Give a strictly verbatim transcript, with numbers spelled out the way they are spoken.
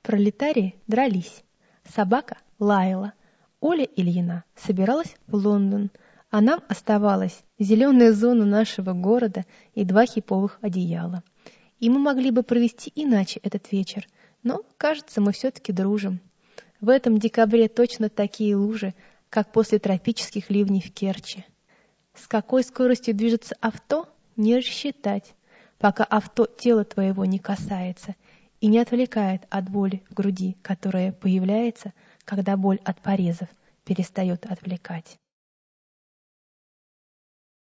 Пролетарии дрались. Собака лаяла. Оля Ильина собиралась в Лондон, а нам оставалась зеленая зона нашего города и два хиповых одеяла. И мы могли бы провести иначе этот вечер, но, кажется, мы все-таки дружим. В этом декабре точно такие лужи, как после тропических ливней в Керчи. С какой скоростью движется авто, не рассчитать, пока авто тела твоего не касается и не отвлекает от боли в груди, которая появляется, когда боль от порезов перестает отвлекать.